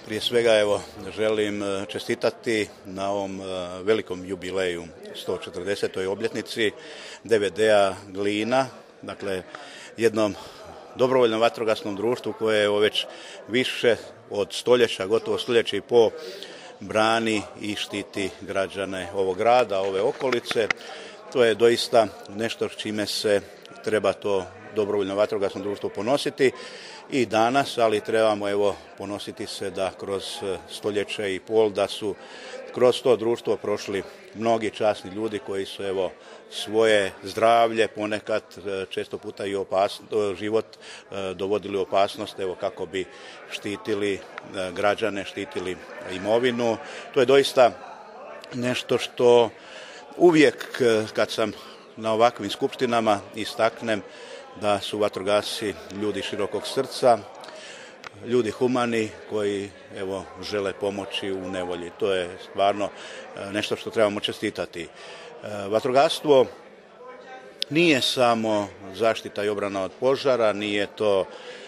Prije svega želim čestitati na ovom velikom jubileju 140. obljetnici DVD-a Glina, dakle jednom dobrovoljnom vatrogasnom društvu koje već više od stoljeća, gotovo stoljeće i pol, brani i štiti građane ovog grada, ove okolice. To je doista nešto s čime se treba to dobrovoljno vatrogasno društvo ponositi i danas, ali trebamo ponositi se da kroz stoljeće i pol da su kroz to društvo prošli mnogi časni ljudi koji su svoje zdravlje, ponekad često puta i život dovodili u opasnost kako bi štitili građane, štitili imovinu. To je doista nešto što uvijek kad sam na ovakvim skupštinama istaknem da su vatrogasci ljudi širokog srca, ljudi humani koji žele pomoći u nevolji. To je stvarno nešto što trebamo čestitati. Vatrogastvo nije samo zaštita i obrana od požara, nije to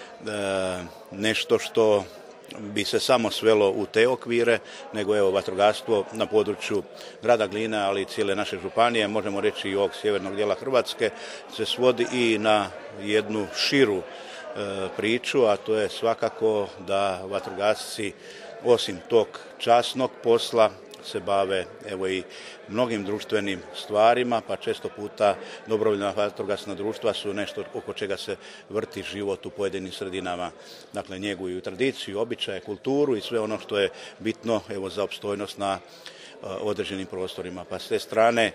nešto što bi se samo svelo u te okvire, nego vatrogastvo na području grada Glina, ali i cijele naše županije, možemo reći i ovog sjevernog dijela Hrvatske, se svodi i na jednu širu priču, a to je svakako da vatrogasci osim tog časnog posla se bave i mnogim društvenim stvarima, pa često puta dobrovoljna vatrogasna društva su nešto oko čega se vrti život u pojedinim sredinama. Dakle, njeguju tradiciju, običaje, kulturu i sve ono što je bitno za opstojnost na određenim prostorima. Pa s te strane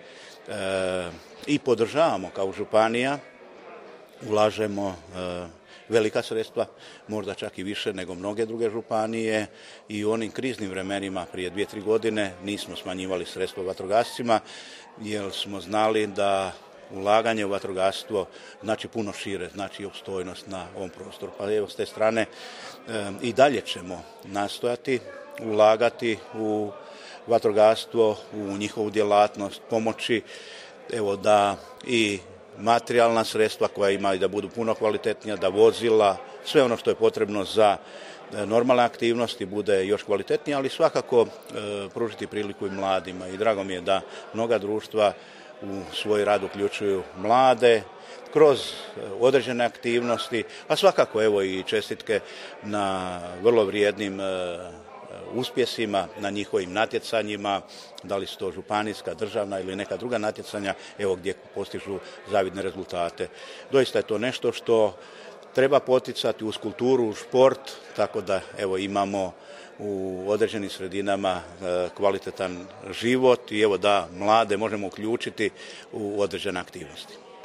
i podržavamo kao županija, ulažemo velika sredstva, možda čak i više nego mnoge druge županije i u onim kriznim vremenima prije 2-3 godine nismo smanjivali sredstva vatrogascima jer smo znali da ulaganje u vatrogastvo znači puno šire, znači opstojnost na ovom prostoru. Pa s te strane i dalje ćemo nastojati ulagati u vatrogastvo, u njihovu djelatnost, pomoći da i materijalna sredstva koja imaju da budu puno kvalitetnija, da vozila, sve ono što je potrebno za normalne aktivnosti bude još kvalitetnije, ali svakako pružiti priliku i mladima. I drago mi je da mnoga društva u svoj rad uključuju mlade kroz određene aktivnosti, a svakako i čestitke na vrlo vrijednim uspjesima, na njihovim natjecanjima, da li su to županijska, državna ili neka druga natjecanja, gdje postižu zavidne rezultate. Doista je to nešto što treba poticati uz kulturu, uz šport, tako da imamo u određenim sredinama kvalitetan život i da mlade možemo uključiti u određene aktivnosti.